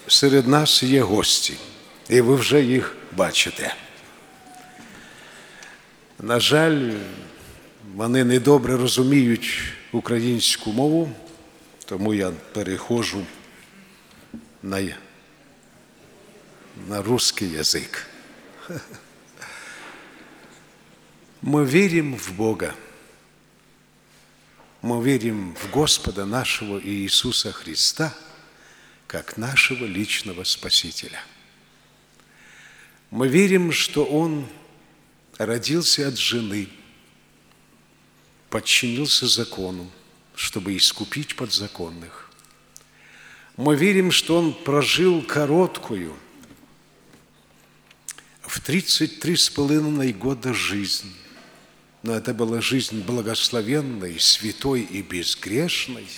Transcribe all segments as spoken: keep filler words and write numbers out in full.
Серед нас є гості, і ви вже їх бачите. На жаль, вони недобре розуміють українську мову, тому я переходжу на, на русский язик. Мы верим в Бога. Мы верим в Господа нашего Иисуса Христа, как нашего личного Спасителя. Мы верим, что Он родился от жены, подчинился закону, чтобы искупить подзаконных. Мы верим, что Он прожил короткую, в тридцать три с половиной года жизнь, но это была жизнь благословенной, святой и безгрешной.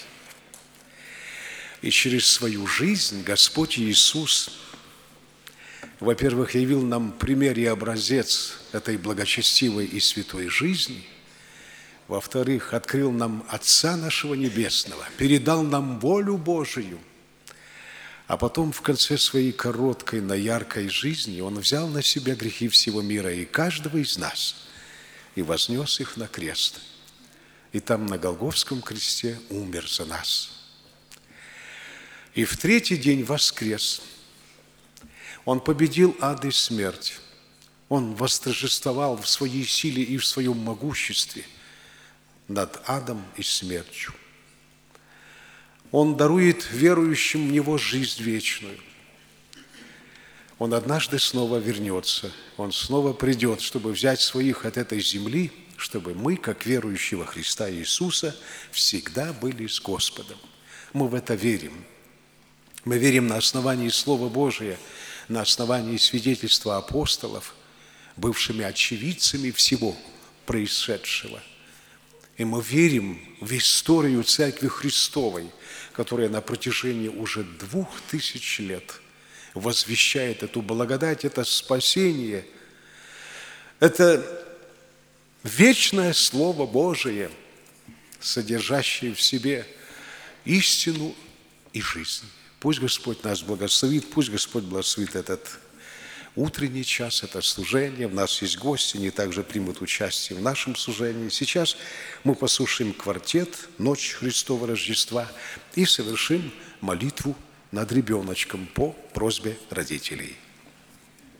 И через свою жизнь Господь Иисус, во-первых, явил нам пример и образец этой благочестивой и святой жизни, во-вторых, открыл нам Отца нашего Небесного, передал нам волю Божию, а потом в конце своей короткой, но яркой жизни Он взял на себя грехи всего мира и каждого из нас и вознес их на крест. И там на Голгофском кресте умер за нас. И в третий день воскрес. Он победил ад и смерть. Он восторжествовал в своей силе и в своем могуществе над адом и смертью. Он дарует верующим в Него жизнь вечную. Он однажды снова вернется. Он снова придет, чтобы взять своих от этой земли, чтобы мы, как верующие во Христа Иисуса, всегда были с Господом. Мы в это верим. Мы верим на основании Слова Божия, на основании свидетельства апостолов, бывшими очевидцами всего происшедшего. И мы верим в историю Церкви Христовой, которая на протяжении уже двух тысяч лет возвещает эту благодать, это спасение, это вечное Слово Божие, содержащее в себе истину и жизнь. Пусть Господь нас благословит, пусть Господь благословит этот утренний час, это служение. У нас есть гости, они также примут участие в нашем служении. Сейчас мы послушаем квартет «Ночь Христова Рождества» и совершим молитву над ребеночком по просьбе родителей.